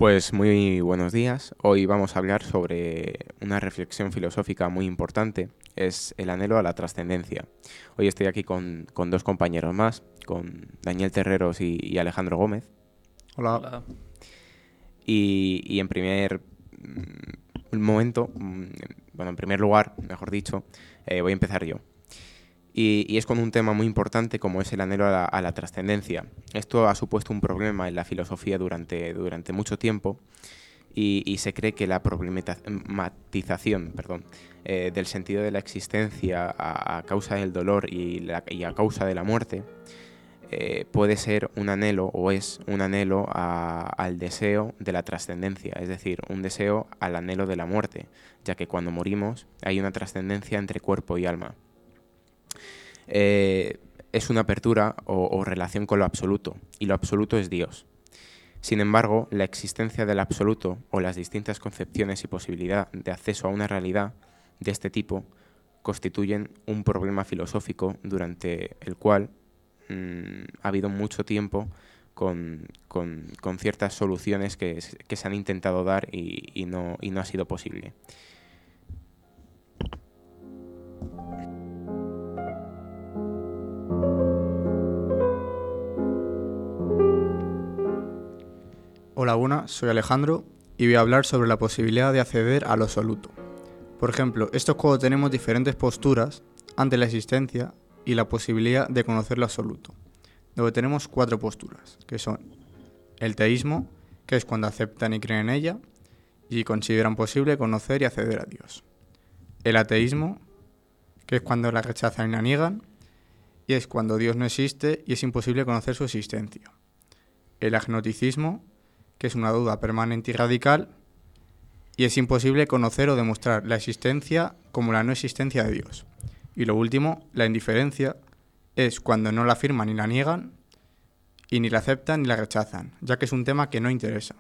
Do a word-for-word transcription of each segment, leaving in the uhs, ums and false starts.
Pues muy buenos días. Hoy vamos a hablar sobre una reflexión filosófica muy importante. Es el anhelo a la trascendencia. Hoy estoy aquí con, con dos compañeros más, con Daniel Terreros y, y Alejandro Gómez. Hola. Hola. Y, y en primer mm, momento, mm, bueno, en primer lugar, mejor dicho, eh, voy a empezar yo. Y, y es con un tema muy importante como es el anhelo a la, a la trascendencia. Esto ha supuesto un problema en la filosofía durante, durante mucho tiempo y, y se cree que la problematización perdón, eh, del sentido de la existencia a, a causa del dolor y, la, y a causa de la muerte eh, puede ser un anhelo o es un anhelo a, al deseo de la trascendencia, es decir, un deseo al anhelo de la muerte, ya que cuando morimos hay una trascendencia entre cuerpo y alma. Eh, es una apertura o, o relación con lo absoluto, y lo absoluto es Dios. Sin embargo, la existencia del absoluto o las distintas concepciones y posibilidad de acceso a una realidad de este tipo constituyen un problema filosófico durante el cual mmm, ha habido mucho tiempo con, con, con ciertas soluciones que, que se han intentado dar y, y, no, y no ha sido posible. Hola, buenas, soy Alejandro y voy a hablar sobre la posibilidad de acceder a lo absoluto. Por ejemplo, esto es cuando tenemos diferentes posturas ante la existencia y la posibilidad de conocer lo absoluto, donde tenemos cuatro posturas, que son el teísmo, que es cuando aceptan y creen en ella y consideran posible conocer y acceder a Dios. El ateísmo, que es cuando la rechazan y la niegan, y es cuando Dios no existe y es imposible conocer su existencia. El agnosticismo, que es una duda permanente y radical, y es imposible conocer o demostrar la existencia como la no existencia de Dios. Y lo último, la indiferencia, es cuando no la afirman ni la niegan, y ni la aceptan ni la rechazan, ya que es un tema que no interesa.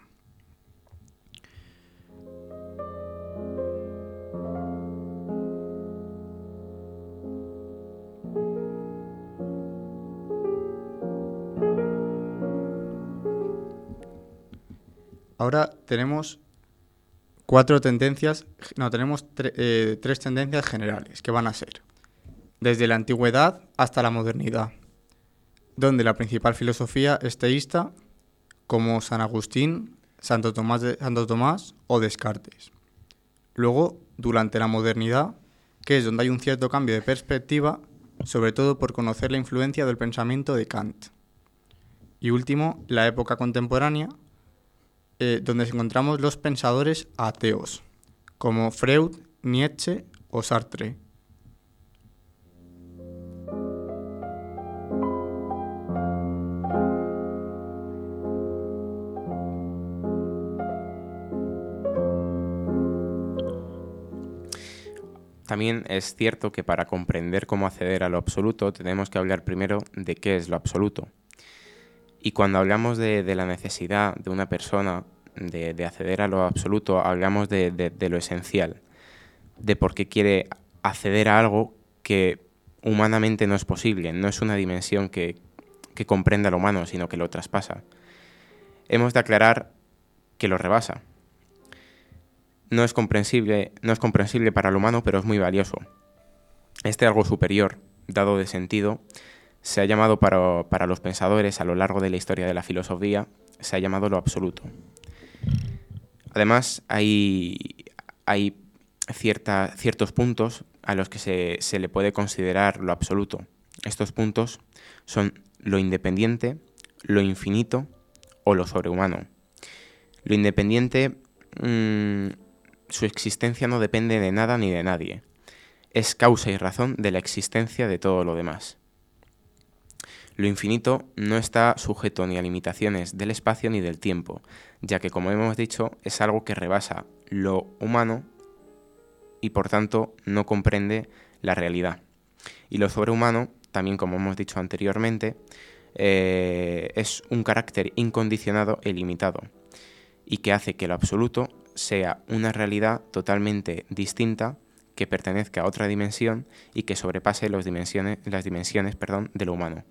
Ahora tenemos cuatro tendencias, no, tenemos tre, eh, tres tendencias generales que van a ser desde la antigüedad hasta la modernidad, donde la principal filosofía es teísta, como San Agustín, Santo Tomás, de, Santo Tomás o Descartes. Luego, durante la modernidad, que es donde hay un cierto cambio de perspectiva, sobre todo por conocer la influencia del pensamiento de Kant. Y último, la época contemporánea, Eh, donde encontramos los pensadores ateos, como Freud, Nietzsche o Sartre. También es cierto que para comprender cómo acceder a lo absoluto tenemos que hablar primero de qué es lo absoluto. Y cuando hablamos de, de la necesidad de una persona de, de acceder a lo absoluto, hablamos de, de, de lo esencial, de por qué quiere acceder a algo que humanamente no es posible, no es una dimensión que, que comprenda lo humano, sino que lo traspasa. Hemos de aclarar que lo rebasa. No es comprensible, no es comprensible para el humano, pero es muy valioso. Este algo superior, dado de sentido, se ha llamado para, para los pensadores a lo largo de la historia de la filosofía, se ha llamado lo absoluto. Además, hay, hay cierta, ciertos puntos a los que se, se le puede considerar lo absoluto. Estos puntos son lo independiente, lo infinito o lo sobrehumano. Lo independiente, mmm, su existencia no depende de nada ni de nadie. Es causa y razón de la existencia de todo lo demás. Lo infinito no está sujeto ni a limitaciones del espacio ni del tiempo, ya que, como hemos dicho, es algo que rebasa lo humano y, por tanto, no comprende la realidad. Y lo sobrehumano, también como hemos dicho anteriormente, eh, es un carácter incondicionado e ilimitado, y que hace que lo absoluto sea una realidad totalmente distinta, que pertenezca a otra dimensión y que sobrepase los dimensiones, las dimensiones perdón, de lo humano.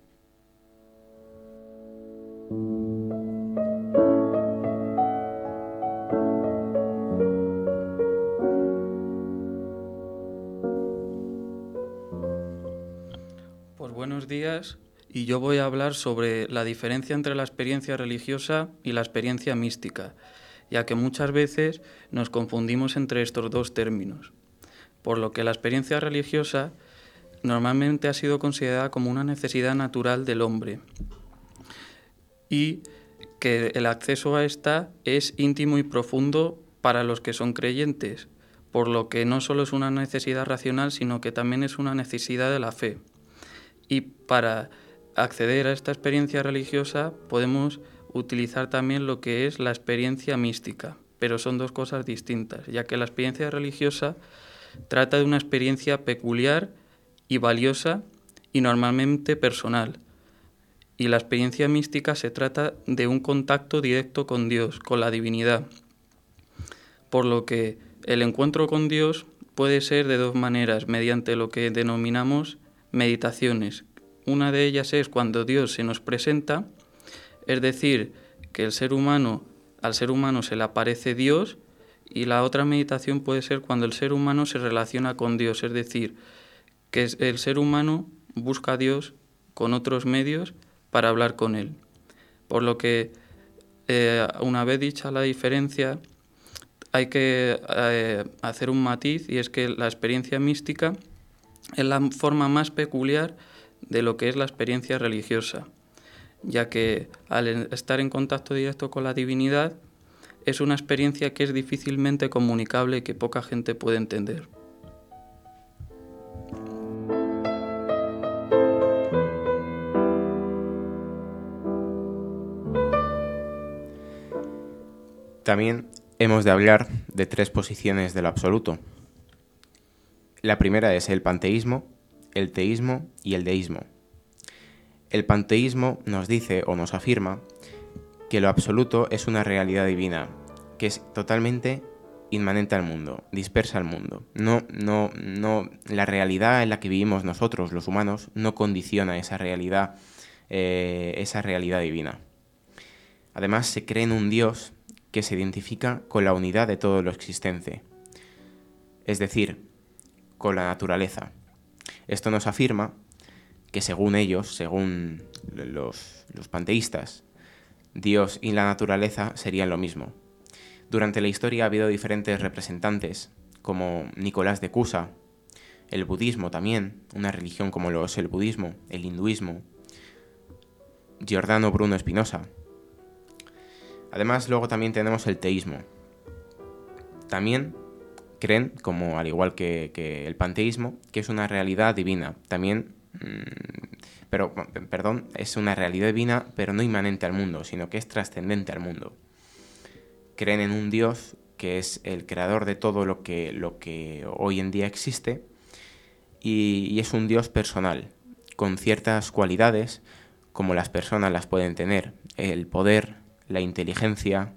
días y yo voy a hablar sobre la diferencia entre la experiencia religiosa y la experiencia mística, ya que muchas veces nos confundimos entre estos dos términos, por lo que la experiencia religiosa normalmente ha sido considerada como una necesidad natural del hombre y que el acceso a esta es íntimo y profundo para los que son creyentes, por lo que no solo es una necesidad racional, sino que también es una necesidad de la fe. Y para acceder a esta experiencia religiosa podemos utilizar también lo que es la experiencia mística, pero son dos cosas distintas, ya que la experiencia religiosa trata de una experiencia peculiar y valiosa y normalmente personal. Y la experiencia mística se trata de un contacto directo con Dios, con la divinidad. Por lo que el encuentro con Dios puede ser de dos maneras, mediante lo que denominamos meditaciones. Una de ellas es cuando Dios se nos presenta, es decir, que el ser humano, al ser humano se le aparece Dios, y la otra meditación puede ser cuando el ser humano se relaciona con Dios, es decir, que el ser humano busca a Dios con otros medios para hablar con Él. Por lo que, eh, una vez dicha la diferencia, hay que eh, hacer un matiz, y es que la experiencia mística es la forma más peculiar de lo que es la experiencia religiosa, ya que al estar en contacto directo con la divinidad es una experiencia que es difícilmente comunicable y que poca gente puede entender. También hemos de hablar de tres posiciones de lo absoluto. La primera es el panteísmo, el teísmo y el deísmo. El panteísmo nos dice o nos afirma que lo absoluto es una realidad divina, que es totalmente inmanente al mundo, dispersa al mundo. No, no, no, la realidad en la que vivimos nosotros, los humanos, no condiciona esa realidad, eh, esa realidad divina. Además, se cree en un Dios que se identifica con la unidad de todo lo existente, es decir, con la naturaleza. Esto nos afirma que según ellos, según los, los panteístas, Dios y la naturaleza serían lo mismo. Durante la historia ha habido diferentes representantes, como Nicolás de Cusa, el budismo también, una religión como lo es el budismo, el hinduismo, Giordano Bruno Spinoza. Además, luego también tenemos el teísmo. También creen, como al igual que, que el panteísmo, que es una realidad divina. También, mmm, pero, perdón, es una realidad divina, pero no inmanente al mundo, sino que es trascendente al mundo. Creen en un Dios que es el creador de todo lo que, lo que hoy en día existe, y, y es un Dios personal, con ciertas cualidades como las personas las pueden tener: el poder, la inteligencia.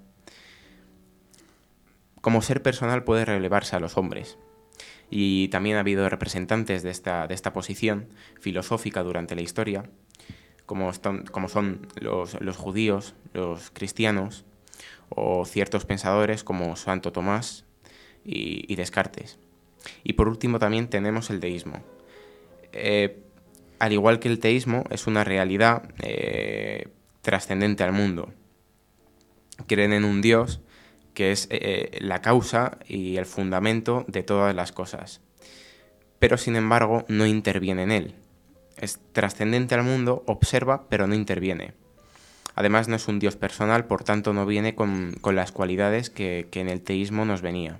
Como ser personal puede relevarse a los hombres. Y también ha habido representantes de esta, de esta posición filosófica durante la historia, como, están, como son los, los judíos, los cristianos, o ciertos pensadores como Santo Tomás y, y Descartes. Y por último también tenemos el deísmo. Eh, al igual que el teísmo, es una realidad eh, trascendente al mundo. Creen en un Dios que es eh, la causa y el fundamento de todas las cosas, pero sin embargo no interviene en él. Es trascendente al mundo, observa, pero no interviene. Además, no es un Dios personal, por tanto no viene con, con las cualidades que, que en el teísmo nos venía.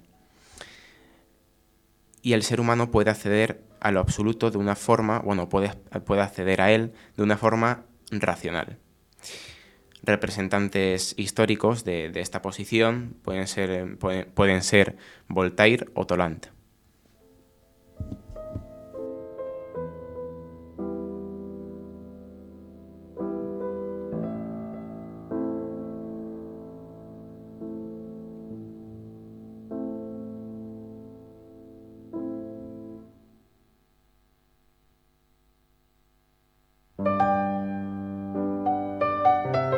Y el ser humano puede acceder a lo absoluto de una forma, bueno, puede, puede acceder a él de una forma racional. Representantes históricos de, de esta posición pueden ser, pueden, pueden ser Voltaire o Toland.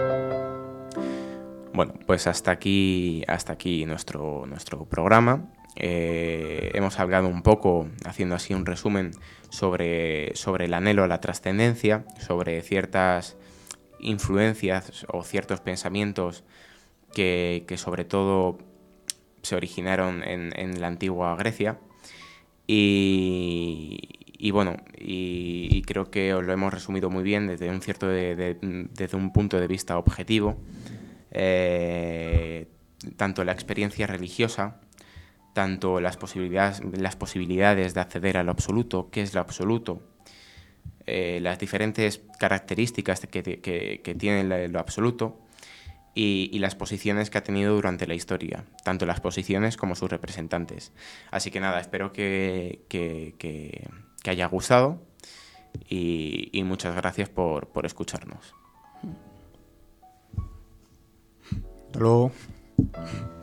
Bueno, pues hasta aquí, hasta aquí nuestro, nuestro programa. eh, hemos hablado un poco, haciendo así un resumen, sobre, sobre el anhelo a la trascendencia, sobre ciertas influencias o ciertos pensamientos que, que sobre todo se originaron en, en la antigua Grecia. Y, y bueno, y, y creo que os lo hemos resumido muy bien desde un cierto de, de, desde un punto de vista objetivo. Eh, tanto la experiencia religiosa, tanto las posibilidades, las posibilidades de acceder a lo absoluto, qué es lo absoluto, eh, las diferentes características que, que, que tiene lo absoluto, y, y las posiciones que ha tenido durante la historia, tanto las posiciones como sus representantes. Así que nada, espero que, que, que, que haya gustado y, y muchas gracias por, por escucharnos. Hasta luego.